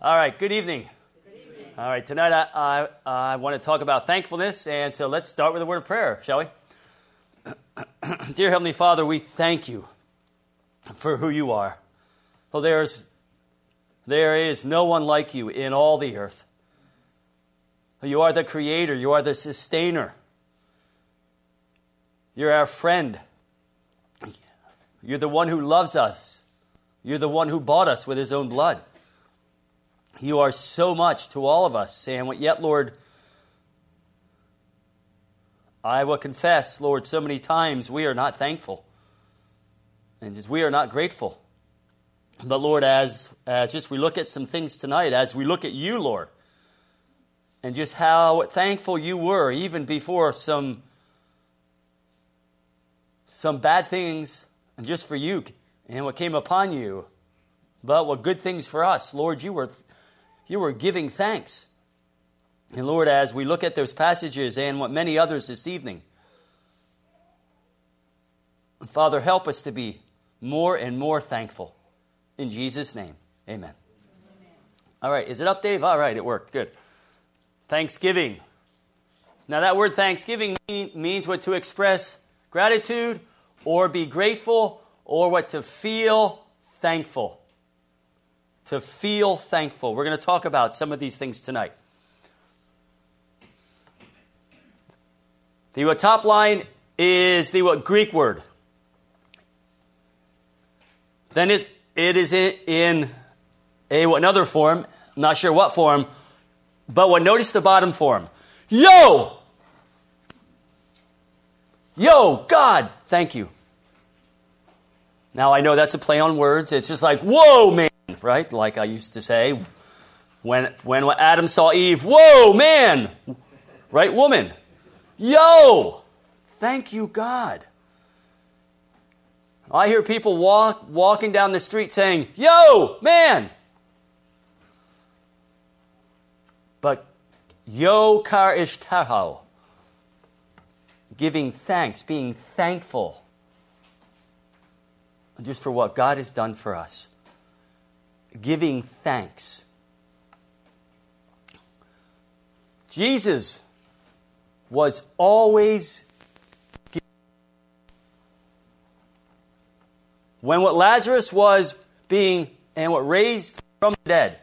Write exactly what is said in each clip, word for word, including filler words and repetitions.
All right, good evening. Good evening. All right, tonight I, I, I want to talk about thankfulness, and so let's start with a word of prayer, shall we? Dear Heavenly Father, we thank you for who you are. Well, there's, there is no one like you in all the earth. You are the creator. You are the sustainer. You're our friend. You're the one who loves us. You're the one who bought us with his own blood. You are so much to all of us. And yet, Lord, I will confess, Lord, so many times we are not thankful. And just we are not grateful. But Lord, as, as just we look at some things tonight, as we look at you, Lord, and just how thankful you were even before some, some bad things, and just for you, and what came upon you, but what good things for us. Lord, you were, you were giving thanks. And Lord, as we look at those passages and what many others this evening, Father, help us to be more and more thankful. In Jesus' name, amen. Amen. All right, is it up, Dave? All right, it worked. Good. Thanksgiving. Now, that word thanksgiving means what to express gratitude or be grateful, or what to feel thankful. To feel thankful. We're going to talk about some of these things tonight. The top line is the what Greek word. Then it it is in, in a another form. I'm not sure what form, but what notice the bottom form. Yo! Yo, God, thank you. Now, I know that's a play on words. It's just like, whoa, man, right? Like I used to say when, when Adam saw Eve, whoa, man, right, woman. Yo, thank you, God. I hear people walk walking down the street saying, yo, man. But yo kar ishtaho, giving thanks, being thankful just for what God has done for us. Giving thanks. Jesus was always giving. When what Lazarus was being and what raised from the dead,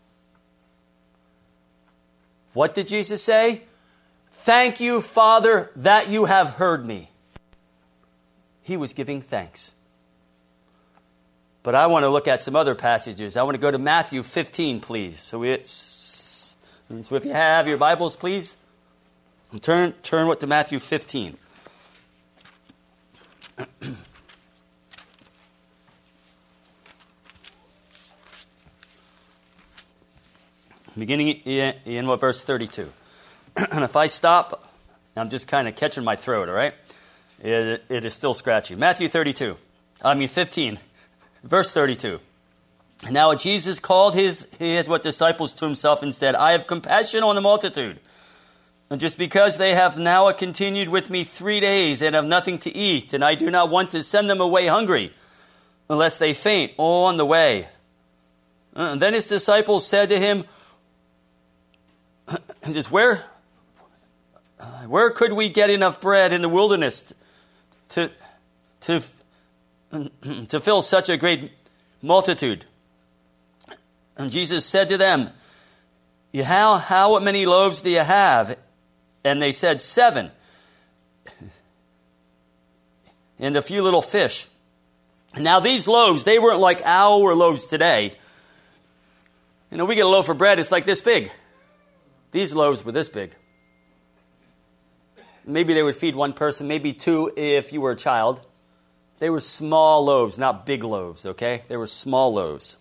what did Jesus say? Thank you, Father, that you have heard me. He was giving thanks. But I want to look at some other passages. I want to go to Matthew fifteen, please. So it's so if you have your Bibles, please turn turn what to Matthew fifteen. Beginning in, in what verse thirty-two. And if I stop, I'm just kind of catching my throat, all right? It, it is still scratchy. Matthew thirty-two. I mean fifteen. Verse thirty-two. And now Jesus called his, his what disciples to himself and said, I have compassion on the multitude. And just because they have now continued with me three days and have nothing to eat, and I do not want to send them away hungry, unless they faint on the way. And then his disciples said to him, just where, where could we get enough bread in the wilderness to, to, to fill such a great multitude? And Jesus said to them, how, how many loaves do you have? And they said, seven. And a few little fish. Now these loaves, they weren't like our loaves today. You know, we get a loaf of bread, it's like this big. These loaves were this big. Maybe they would feed one person, maybe two if you were a child. They were small loaves, not big loaves, okay? They were small loaves.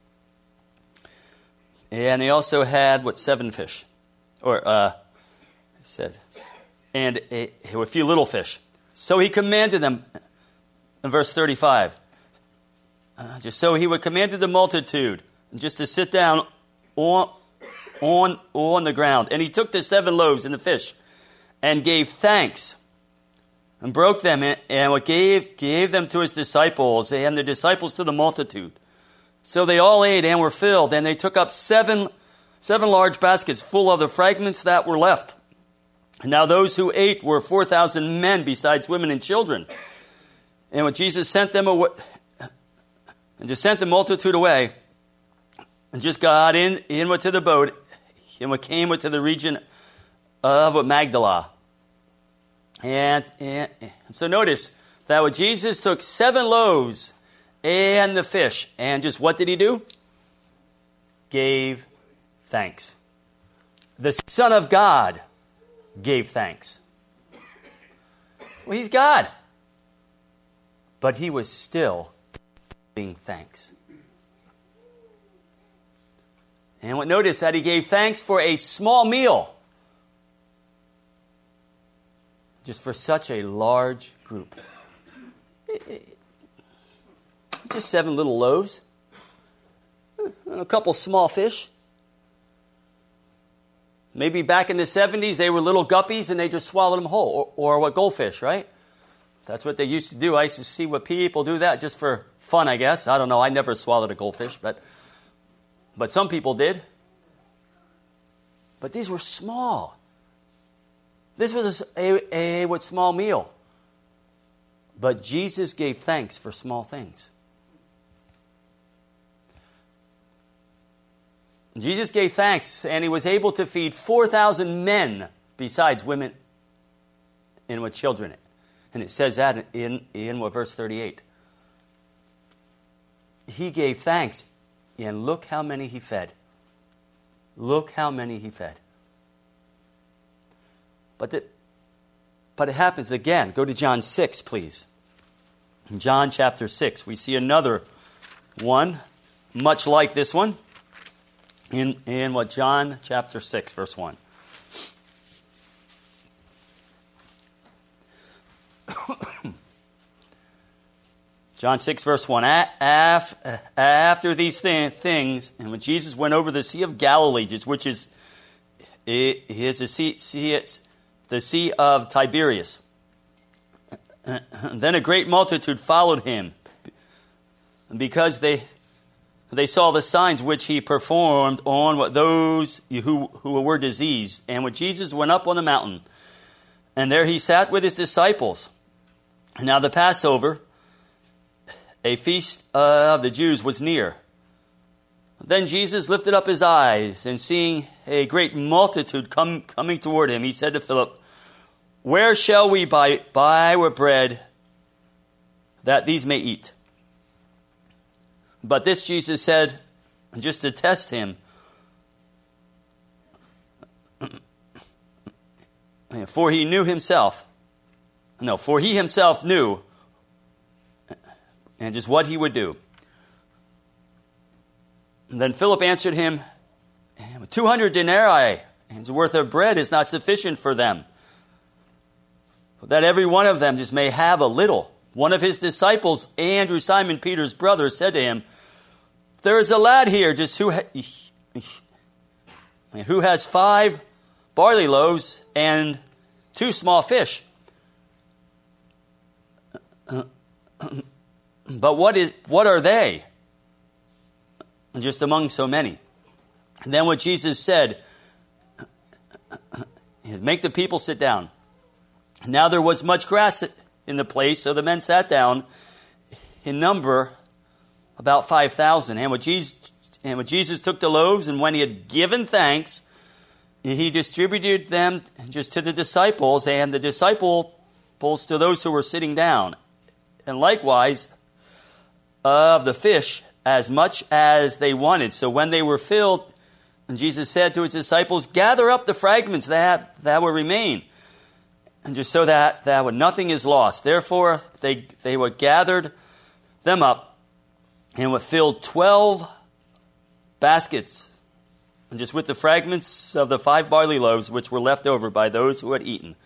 And they also had, what, seven fish. Or, uh, said, and a, a few little fish. So he commanded them, in verse thirty-five, uh, just so he would commanded the multitude just to sit down on, on, on the ground. And he took the seven loaves and the fish and gave thanks and broke them and what gave, gave them to his disciples and the disciples to the multitude. So they all ate and were filled, and they took up seven, seven large baskets full of the fragments that were left. And now those who ate were four thousand men, besides women and children. And when Jesus sent them away, and just sent the multitude away, and just got in, in went to the boat, and came to the region of Magdala. And, and so notice that when Jesus took seven loaves and the fish, and just what did he do? Gave thanks. The Son of God gave thanks. Well, he's God. But he was still giving thanks. And what notice that he gave thanks for a small meal. Just for such a large group. Just seven little loaves. And a couple small fish. Maybe back in the seventies, they were little guppies and they just swallowed them whole. Or, or what, goldfish, right? That's what they used to do. I used to see what people do that just for fun, I guess. I don't know. I never swallowed a goldfish, but but some people did. But these were small. This was a, a, a what small meal. But Jesus gave thanks for small things. Jesus gave thanks, and he was able to feed four thousand men, besides women and with children. And it says that in, in what, verse thirty-eight. He gave thanks, and look how many he fed. Look how many he fed. But, the, but it happens again. Go to John six, please. In John chapter six, we see another one, much like this one. In, in what, John chapter six, verse one. John six, verse one. After these th- things, and when Jesus went over the Sea of Galilee, which is, is the, sea, sea, the Sea of Tiberias, then a great multitude followed him, because they they saw the signs which he performed on what those who, who were diseased. And when Jesus went up on the mountain, and there he sat with his disciples. And now the Passover, a feast of the Jews, was near. Then Jesus lifted up his eyes, and seeing a great multitude come, coming toward him, he said to Philip, "Where shall we buy, buy with bread that these may eat?" But this Jesus said, just to test him, for he knew himself, no, for he himself knew, and just what he would do. And then Philip answered him, two hundred denarii worth of bread is not sufficient for them, that every one of them just may have a little. One of his disciples, Andrew, Simon Peter's brother, said to him, "There is a lad here just who, ha- who has five barley loaves and two small fish. But what is what are they? Just among so many." And then what Jesus said, "Make the people sit down." Now there was much grass in the place, so the men sat down, in number about five thousand. And when Jesus, and when Jesus took the loaves, and when he had given thanks, he distributed them just to the disciples, and the disciples to those who were sitting down. And likewise of the fish, as much as they wanted. So when they were filled, and Jesus said to his disciples, "Gather up the fragments that, that will remain, and just so that, that nothing is lost." Therefore they they were gathered them up, and would fill twelve baskets, and just with the fragments of the five barley loaves which were left over by those who had eaten.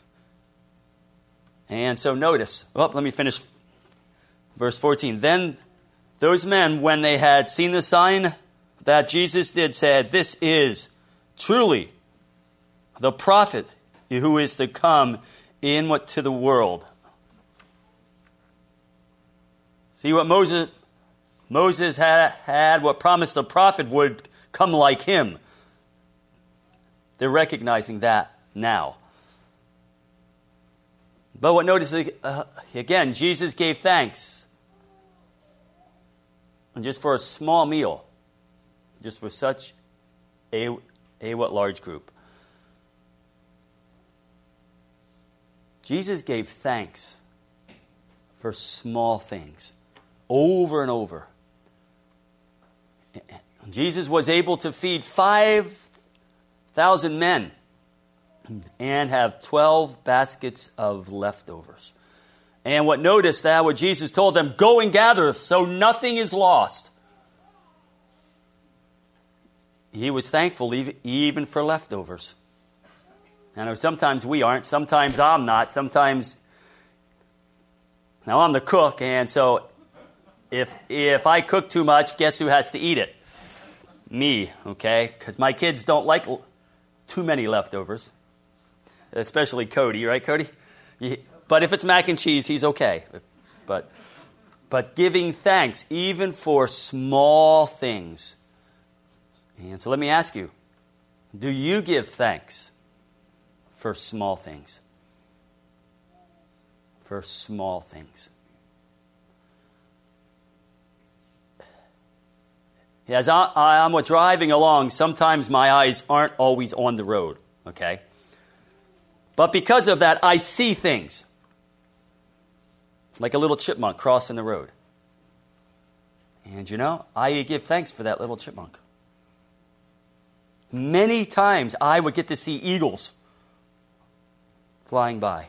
And so notice, oh, let me finish verse fourteen. Then those men, when they had seen the sign that Jesus did, said, "This is truly the prophet who is to come in what to the world." See what Moses Moses had, had what promised a prophet would come like him. They're recognizing that now. But what notice, uh, again, Jesus gave thanks. And just for a small meal. Just for such a, a what large group. Jesus gave thanks for small things. Over and over. Jesus was able to feed five thousand men and have twelve baskets of leftovers. And what notice that what Jesus told them, go and gather so nothing is lost. He was thankful even for leftovers. I know sometimes we aren't, sometimes I'm not, sometimes, now I'm the cook, and so if if I cook too much, guess who has to eat it? Me, okay? Because my kids don't like l- too many leftovers, especially Cody, right, Cody? He, but if it's mac and cheese, he's okay. But but giving thanks even for small things. And so let me ask you, do you give thanks for small things? For small things. As I, I'm driving along, sometimes my eyes aren't always on the road, okay? But because of that, I see things. Like a little chipmunk crossing the road. And you know, I give thanks for that little chipmunk. Many times I would get to see eagles flying by.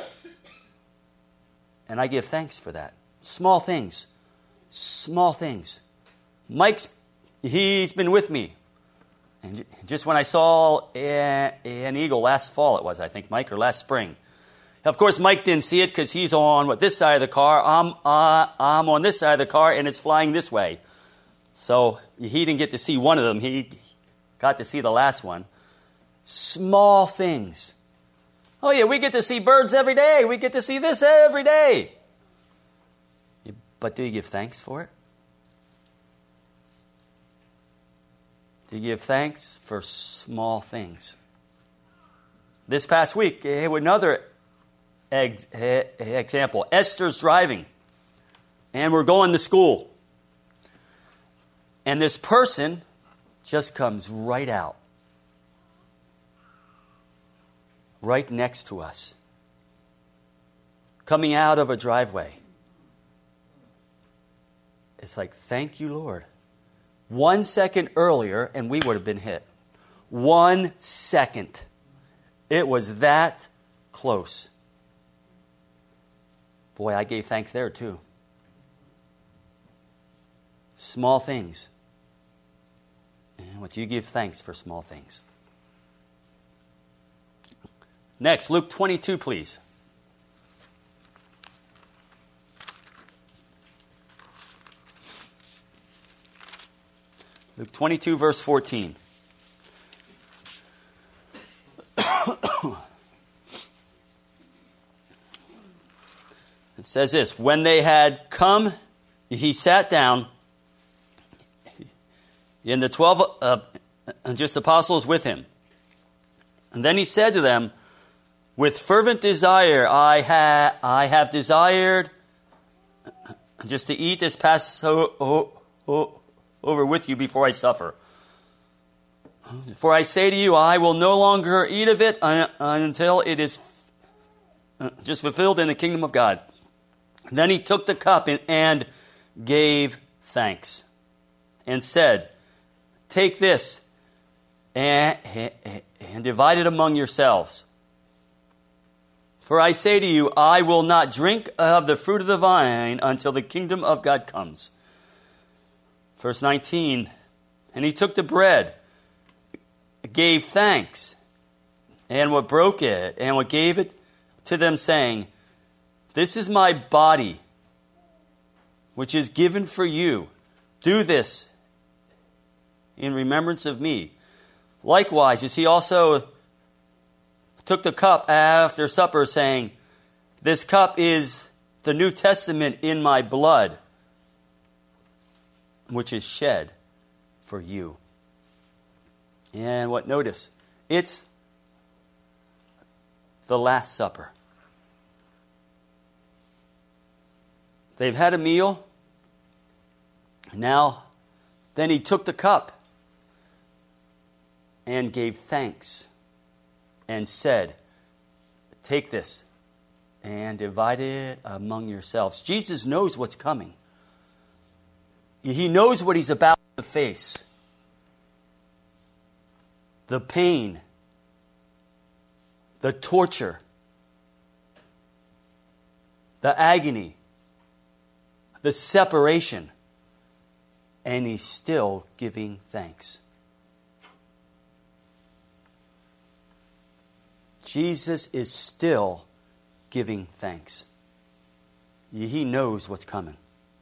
And I give thanks for that. Small things. Small things. Mike's, he's been with me. And just when I saw a, an eagle last fall, it was, I think, Mike, or last spring. Of course, Mike didn't see it because he's on what this side of the car. I'm, uh, I'm on this side of the car, and it's flying this way. So he didn't get to see one of them. He got to see the last one. Small things. Oh, yeah, we get to see birds every day. We get to see this every day. But do you give thanks for it? Do you give thanks for small things? This past week, another example. Esther's driving, and we're going to school. And this person just comes right out. Right next to us. Coming out of a driveway. It's like, thank you, Lord. One second earlier, and we would have been hit. One second. It was that close. Boy, I gave thanks there too. Small things. And what you give thanks for small things. Next, Luke twenty-two, please. Luke twenty-two, verse fourteen. It says this, when they had come, he sat down, and the twelve uh, just apostles with him. And then he said to them, with fervent desire, I, ha- I have desired just to eat this Passover with you before I suffer. For I say to you, I will no longer eat of it until it is just fulfilled in the kingdom of God. And then he took the cup and gave thanks and said, take this and, and divide it among yourselves. For I say to you, I will not drink of the fruit of the vine until the kingdom of God comes. Verse nineteen, and he took the bread, gave thanks, and what broke it, and what gave it to them, saying, this is my body, which is given for you. Do this in remembrance of me. Likewise, as he also took the cup after supper, saying, this cup is the New Testament in my blood. which is shed for you. And what, notice, it's the Last Supper. They've had a meal. Now, then he took the cup and gave thanks and said, take this and divide it among yourselves. Jesus knows what's coming. He knows what he's about to face. The pain, the torture, the agony, the separation, and he's still giving thanks. Jesus is still giving thanks. He knows what's coming.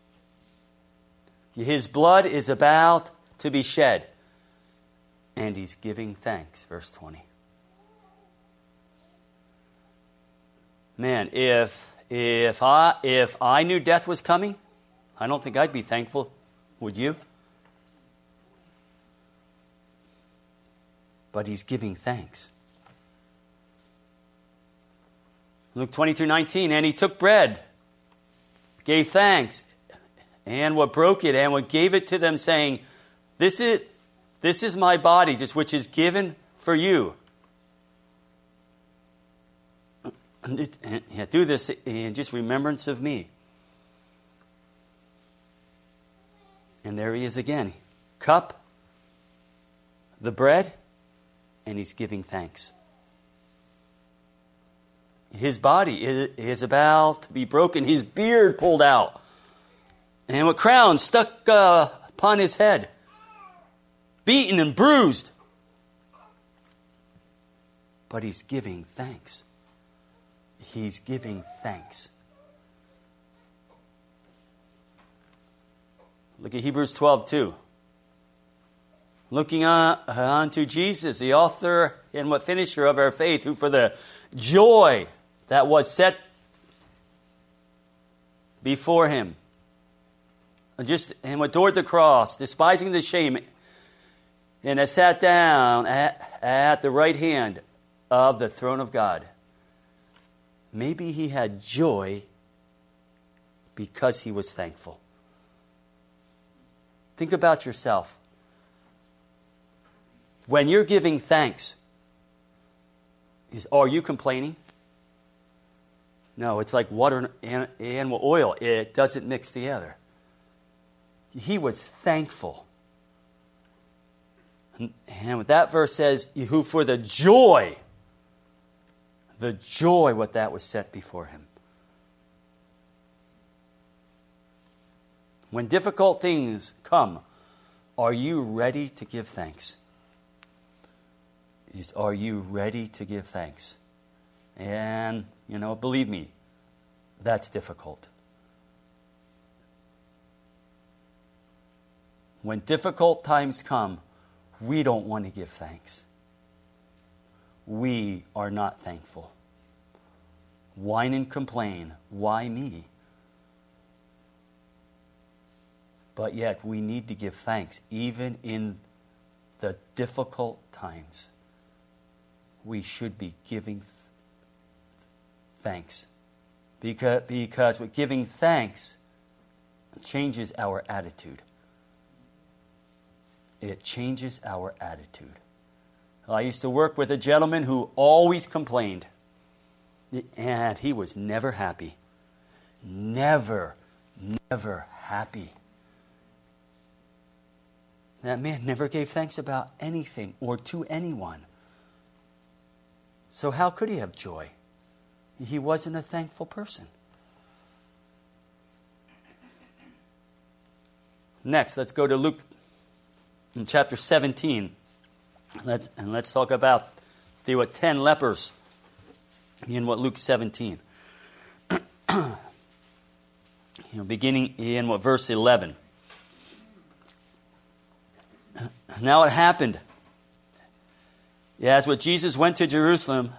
His blood is about to be shed, and he's giving thanks. Verse twenty. Man, if if I if I knew death was coming, I don't think I'd be thankful. Would you? But he's giving thanks. Luke twenty-two nineteen, and he took bread, gave thanks, and what broke it, and what gave it to them, saying, This is this is my body, just which is given for you. And do this in just remembrance of me. And there he is again. Cup, the bread, and he's giving thanks. His body is about to be broken. His beard pulled out. And a crown stuck uh, upon his head. Beaten and bruised. But he's giving thanks. He's giving thanks. Look at Hebrews twelve two. Looking on, unto Jesus, the author and what finisher of our faith, who for the joy that was set before him, and just and adored the cross, despising the shame, and has sat down at, at the right hand of the throne of God. Maybe he had joy because he was thankful. Think about yourself. When you're giving thanks, is are you complaining? No, it's like water and, and oil. It doesn't mix together. He was thankful. And, and what that verse says, who for the joy, the joy what that was set before him. When difficult things come, are you ready to give thanks? Is, are you ready to give thanks? And, you know, believe me, that's difficult. When difficult times come, we don't want to give thanks. We are not thankful. Whine and complain. Why me? But yet we need to give thanks even in the difficult times. We should be giving th- thanks. Because, because with giving thanks changes our attitude. It changes our attitude. I used to work with a gentleman who always complained. And he was never happy. Never, never happy. That man never gave thanks about anything or to anyone. So how could he have joy? He wasn't a thankful person. Next, let's go to Luke in chapter seventeen. Let's, and let's talk about the what, ten lepers in what Luke seventeen. you know, beginning in what verse eleven. Now it happened, as what Jesus went to Jerusalem,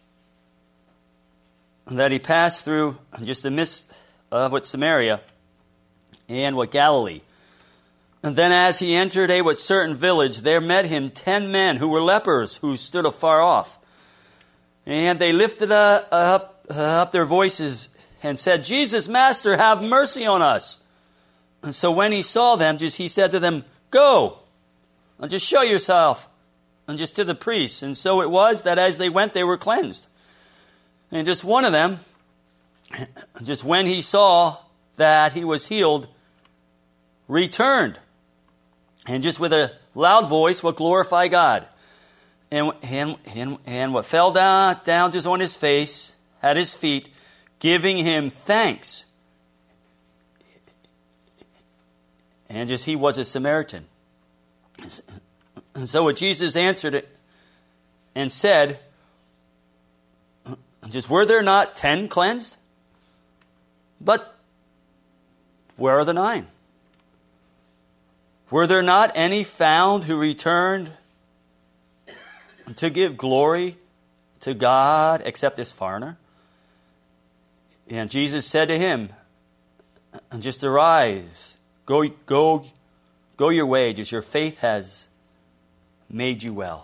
that he passed through just the midst of what Samaria and what Galilee. And then as he entered a certain village, there met him ten men who were lepers, who stood afar off. And they lifted uh, up, uh, up their voices and said, Jesus, Master, have mercy on us. And so when he saw them, just he said to them, Go, and just show yourself, and just to the priests. And so it was that as they went, they were cleansed. And just one of them, just when he saw that he was healed, returned, and just with a loud voice will glorify God. And, and, and, and what fell down, down just on his face, at his feet, giving him thanks. And just he was a Samaritan. And so what Jesus answered it and said, just were there not ten cleansed? But where are the nine? Were there not any found who returned to give glory to God except this foreigner? And Jesus said to him, just arise, go, go, go your way, just your faith has made you well.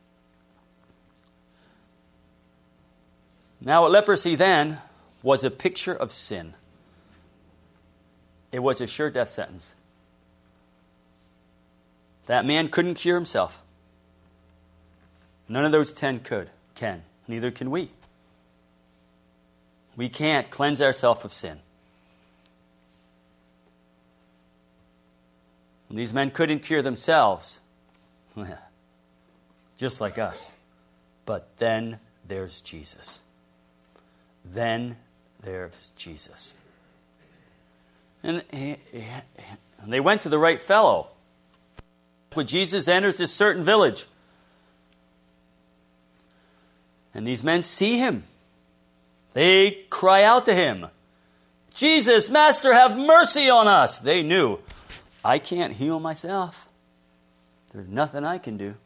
Now, leprosy then was a picture of sin. It was a sure death sentence. That man couldn't cure himself. None of those ten could, can. Neither can we. We can't cleanse ourselves of sin. And these men couldn't cure themselves, just like us. But then there's Jesus. Then there's Jesus. And they went to the right fellow. When Jesus enters this certain village, and these men see him, they cry out to him, Jesus, Master, have mercy on us. They knew, I can't heal myself. There's nothing I can do.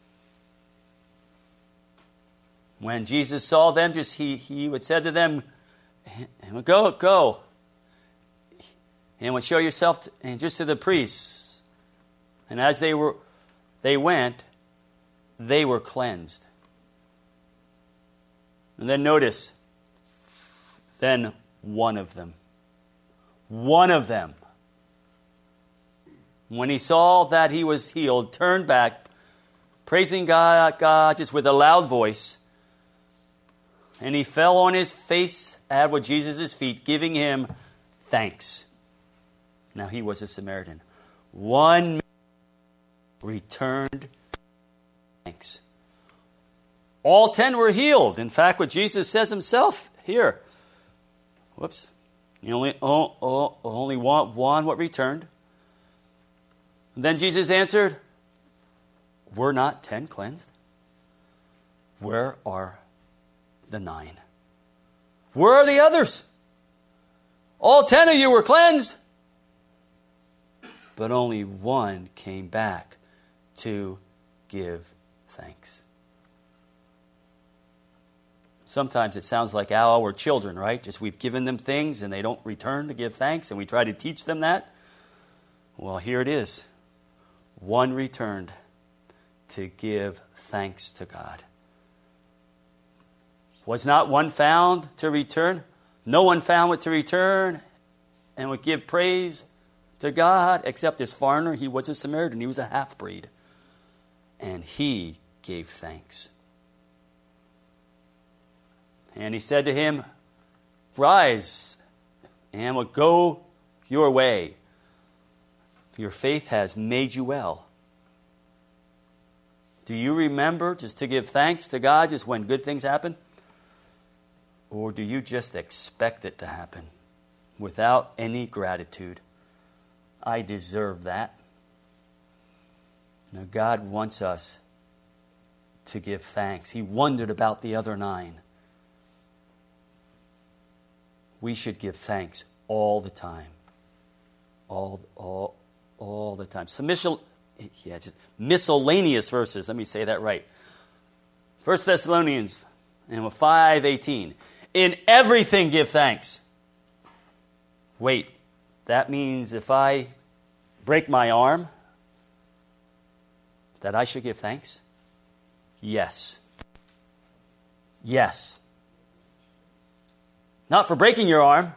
When Jesus saw them, just he, he would say to them, go, go. And would show yourself to, and just to the priests. And as they were, they went, they were cleansed. And then notice, then one of them, one of them, when he saw that he was healed, turned back, praising God, God just with a loud voice, and he fell on his face at with Jesus' feet, giving him thanks. Now he was a Samaritan. One returned thanks. All ten were healed. In fact, what Jesus says himself here. Whoops. You only, oh, oh, only one, one what returned. And then Jesus answered, were not ten cleansed? Where are the nine? Where are the others? All ten of you were cleansed. But only one came back to give thanks. Sometimes it sounds like our children, right? Just we've given them things and they don't return to give thanks, and we try to teach them that. Well, here it is. One returned to give thanks to God. Was not one found to return? No one found it to return and would give praise to God except this foreigner. He was a Samaritan. He was a half-breed. And he gave thanks. And he said to him, rise and will go your way. Your faith has made you well. Do you remember just to give thanks to God just when good things happen? Or do you just expect it to happen without any gratitude? I deserve that. Now, God wants us to give thanks. He wondered about the other nine. We should give thanks all the time. All, all, all the time. Some miscel- yeah, just miscellaneous verses. Let me say that right. First Thessalonians five eighteen. In everything give thanks. Wait, that means if I break my arm, that I should give thanks? Yes. Yes. Not for breaking your arm,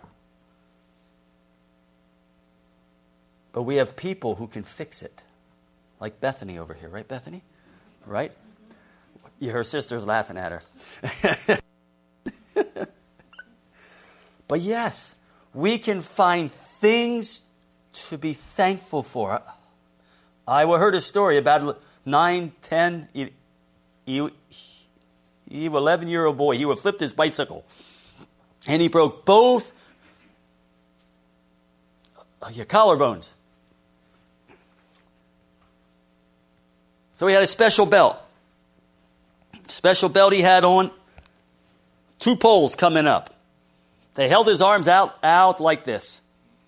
but we have people who can fix it. Like Bethany over here, right, Bethany? Right? Her sister's laughing at her. But yes, we can find things to be thankful for. I heard a story about nine, ten, eleven-year-old boy. He would flip his bicycle, and he broke both uh, your collarbones. So he had a special belt. Special belt he had on, two poles coming up. They held his arms out, out like this.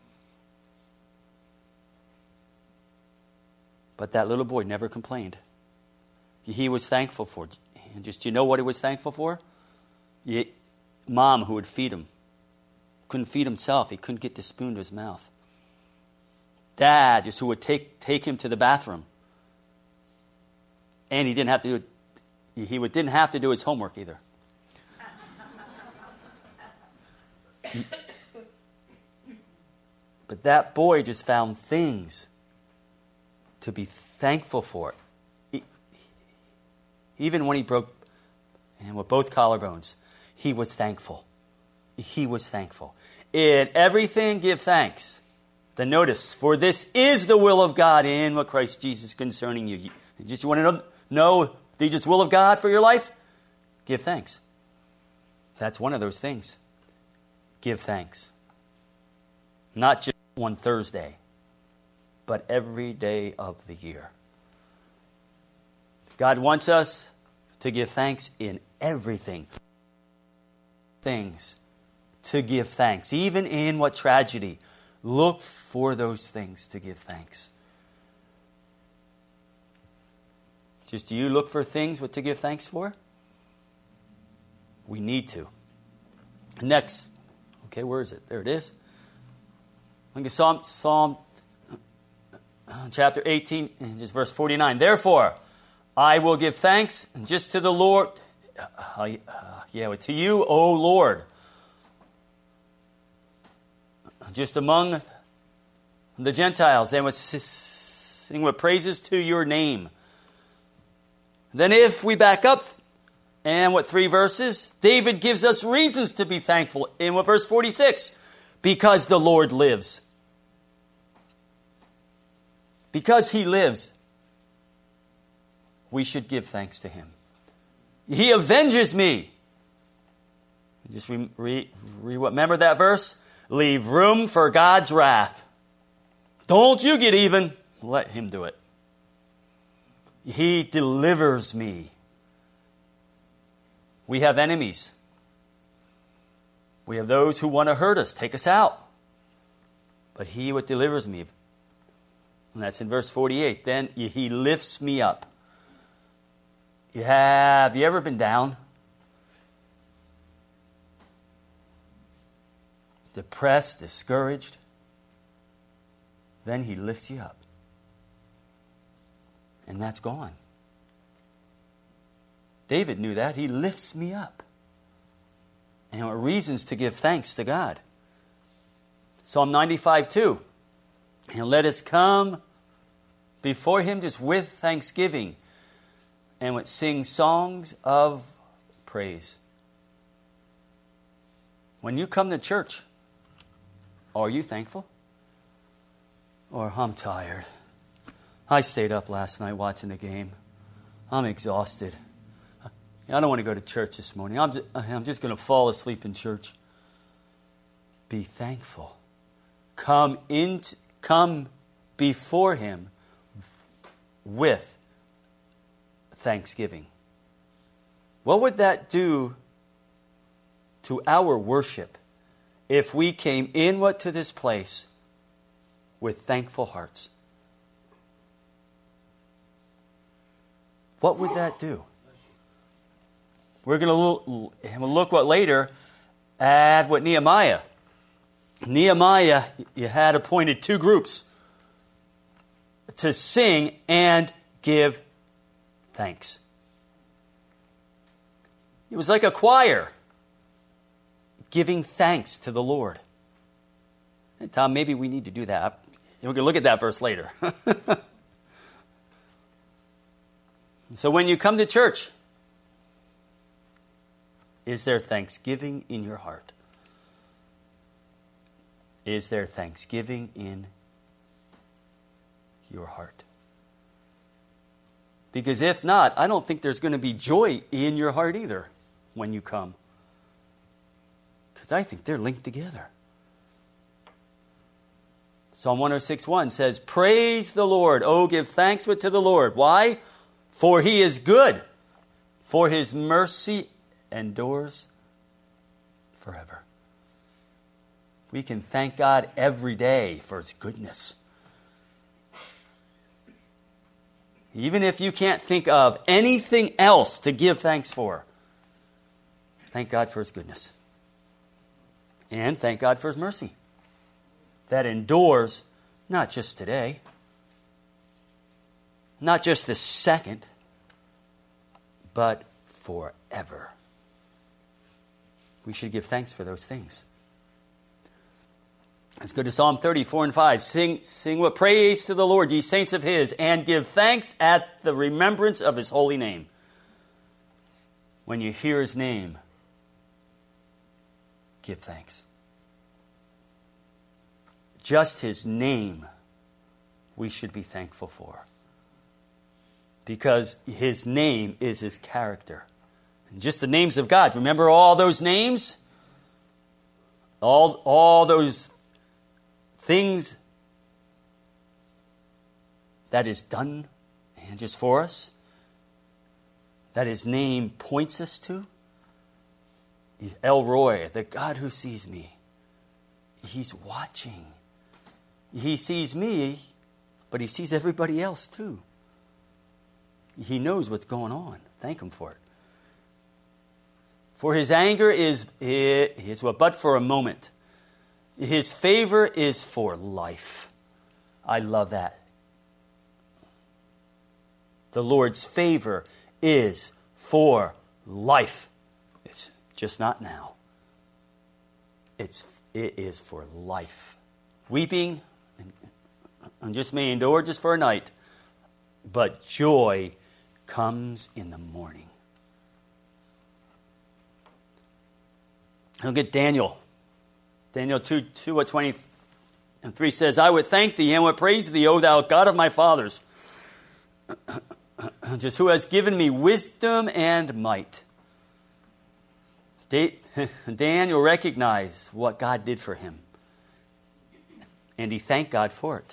But that little boy never complained. He was thankful for it. And just, you know what he was thankful for? He, Mom who would feed him. Couldn't feed himself. He couldn't get the spoon to his mouth. Dad just who would take, take him to the bathroom. And he didn't have to do it. He would, didn't have to do his homework either. But that boy just found things to be thankful for. He, even when he broke and with both collarbones, he was thankful. He was thankful. In everything, give thanks. Then notice, for this is the will of God in what Christ Jesus concerning you. You just want to know, know the just will of God for your life? Give thanks. That's one of those things. Give thanks. Not just one Thursday, but every day of the year. God wants us to give thanks in everything. Things to give thanks. Even in what tragedy, look for those things to give thanks. Just do you look for things what to give thanks for? We need to. Next. Okay, where is it? There it is. Look at Psalm, Psalm chapter eighteen, just verse forty-nine. Therefore, I will give thanks just to the Lord. Uh, uh, yeah, to you, O Lord. Just among the Gentiles, they would sing with praises to your name. Then if we back up, and what three verses? David gives us reasons to be thankful. In what verse forty-six? Because the Lord lives. Because He lives, we should give thanks to Him. He avenges me. Just re, re, re, remember that verse? Leave room for God's wrath. Don't you get even. Let Him do it. He delivers me. We have enemies. We have those who want to hurt us, take us out. But He what delivers me. And that's in verse forty-eight. Then He lifts me up. You have, you ever been down? Depressed, discouraged? Then He lifts you up. And that's gone. David knew that. He lifts me up. And there are reasons to give thanks to God. Psalm ninety-five, two. And let us come before Him just with thanksgiving and would sing songs of praise. When you come to church, are you thankful? Or, I'm tired. I stayed up last night watching the game. I'm exhausted. I don't want to go to church this morning. I'm just, I'm just going to fall asleep in church. Be thankful. Come in, come before Him with thanksgiving. What would that do to our worship if we came in what to this place with thankful hearts? What would that do? We're going to look, we'll look what later at what Nehemiah. Nehemiah, you had appointed two groups. to sing and give thanks. It was like a choir giving thanks to the Lord. And Tom, maybe we need to do that. We can look at that verse later. So when you come to church, is there thanksgiving in your heart? Is there thanksgiving in your heart? Because if not, I don't think there's going to be joy in your heart either when you come. Because I think they're linked together. Psalm one oh six one says, "Praise the Lord, oh give thanks to the Lord." Why? For he is good, for his mercy endures forever. We can thank God every day for his goodness. Even if you can't think of anything else to give thanks for, thank God for his goodness. And thank God for his mercy that endures not just today, not just this second, but forever. We should give thanks for those things. Let's go to Psalm thirty-four and five. Sing, sing with praise to the Lord, ye saints of his, and give thanks at the remembrance of his holy name. When you hear his name, give thanks. Just his name we should be thankful for. Because his name is his character. And just the names of God. Remember all those names? All, all those things that is done and just for us, that his name points us to. He's El Roi, the God who sees me. He's watching. He sees me, but he sees everybody else too. He knows what's going on. Thank him for it. For his anger is, is but for a moment. His favor is for life. I love that. The Lord's favor is for life. It's just not now. It's, it is for life. Weeping and just may endure just for a night, but joy comes in the morning. Look at Daniel. Daniel two, two, what twenty-three says, "I would thank thee and would praise thee, O thou God of my fathers, just who has given me wisdom and might." Daniel recognized what God did for him, and he thanked God for it.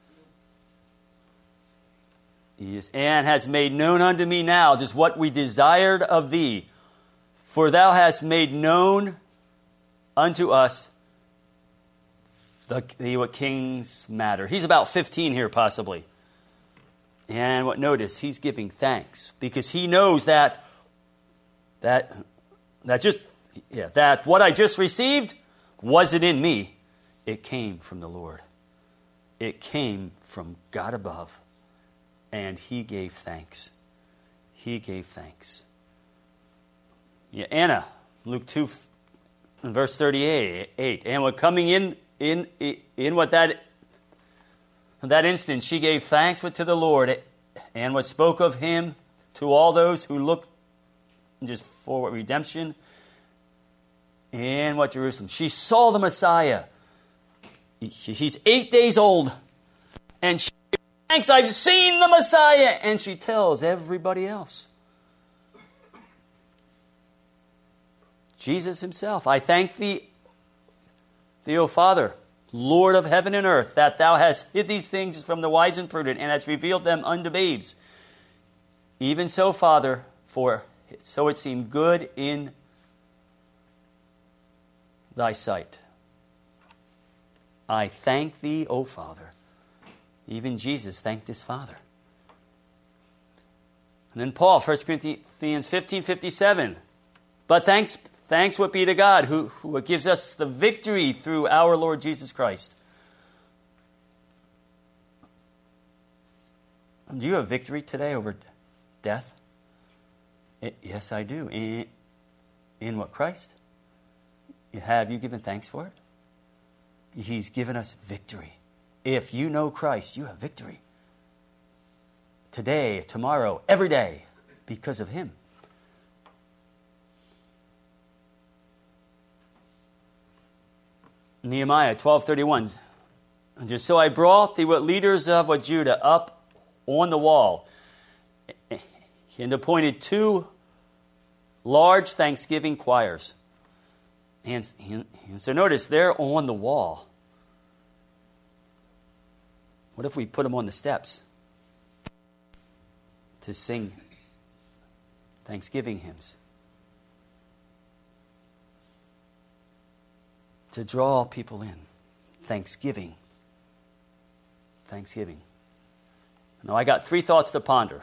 He is, "and has made known unto me now just what we desired of thee. For thou hast made known unto us the, the what king's matter." He's about fifteen here, possibly. And what notice, he's giving thanks because he knows that that that just yeah, that what I just received wasn't in me. It came from the Lord. It came from God above. And he gave thanks. He gave thanks. Yeah, Anna, Luke two, verse thirty-eight. "And when coming in, in, in what that, that instant, she gave thanks to the Lord, and what spoke of him to all those who looked just for redemption in what Jerusalem." She saw the Messiah. He's eight days old, and she thanks, "I've seen the Messiah," and she tells everybody else. Jesus himself, "I thank thee, thee, O Father, Lord of heaven and earth, that thou hast hid these things from the wise and prudent, and hast revealed them unto babes. Even so, Father, for so it seemed good in thy sight. I thank thee, O Father." Even Jesus thanked his Father. And then Paul, First Corinthians fifteen fifty-seven. "But thanks, thanks would be to God who, who gives us the victory through our Lord Jesus Christ." Do you have victory today over death? It, yes, I do. In, in what, Christ? Have you given thanks for it? He's given us victory. If you know Christ, you have victory. Today, tomorrow, every day, because of Him. Nehemiah twelve thirty-one. Just so I brought the what leaders of what Judah up on the wall and appointed two large thanksgiving choirs. And, and so notice, they're on the wall. What if we put them on the steps to sing thanksgiving hymns? To draw people in. Thanksgiving. Thanksgiving. Now I got three thoughts to ponder.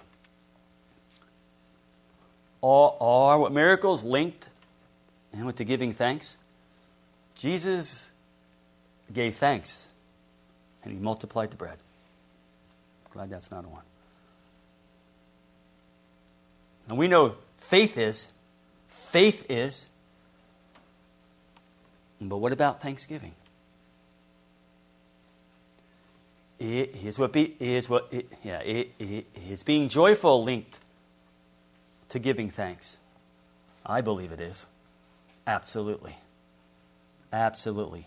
Are, are what miracles linked and with the giving thanks? Jesus gave thanks and He multiplied the bread. Glad that's not a one. And we know faith is, faith is, but what about thanksgiving? It is what be is what it, yeah it, it is being joyful linked to giving thanks. I believe it is. Absolutely. Absolutely.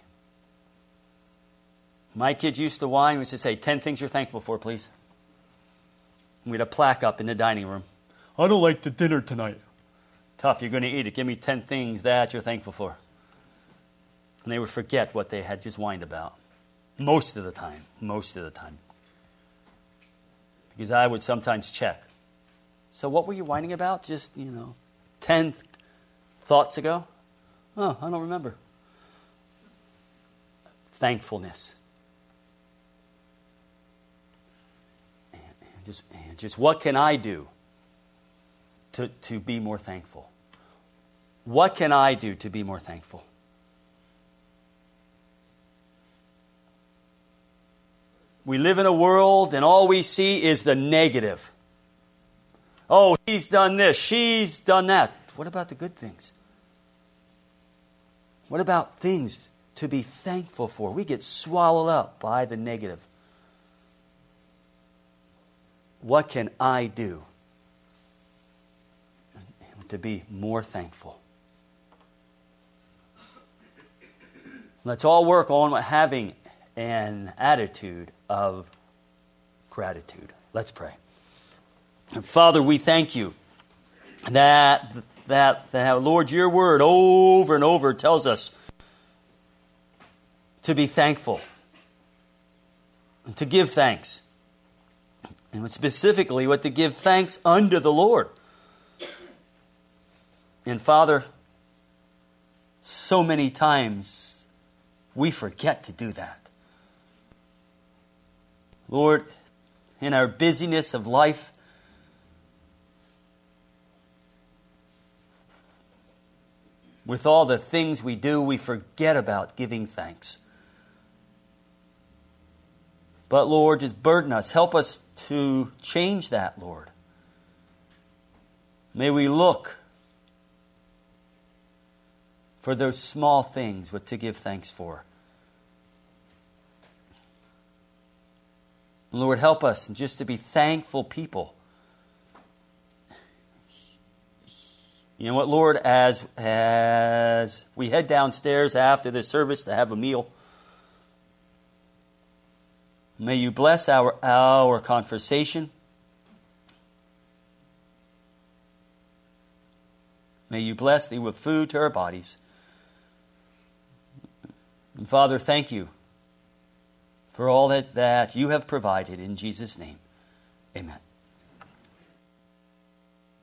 My kids used to whine. We used to say, ten things you're thankful for, please. And we had a plaque up in the dining room. I don't like the dinner tonight. Tough, you're going to eat it. Give me ten things that you're thankful for. And they would forget what they had just whined about. Most of the time. Most of the time. Because I would sometimes check. So what were you whining about just, you know, ten thoughts ago? Oh, I don't remember. Thankfulness. And, and just, and just what can I do to, to be more thankful? What can I do to be more thankful? We live in a world and all we see is the negative. Oh, he's done this, she's done that. What about the good things? What about things to be thankful for? We get swallowed up by the negative. What can I do to be more thankful? Let's all work on having an attitude of gratitude. Let's pray. And Father, we thank you that, that, that, Lord, your word over and over tells us to be thankful and to give thanks. And specifically, what to give thanks unto the Lord. And Father, so many times we forget to do that. Lord, in our busyness of life, with all the things we do, we forget about giving thanks. But Lord, just burden us. Help us to change that, Lord. May we look for those small things what to give thanks for. Lord, help us just to be thankful people. You know what, Lord, as, as we head downstairs after the service to have a meal, may you bless our, our conversation. May you bless thee with food to our bodies. And Father, thank you for all that, that you have provided in Jesus' name. Amen.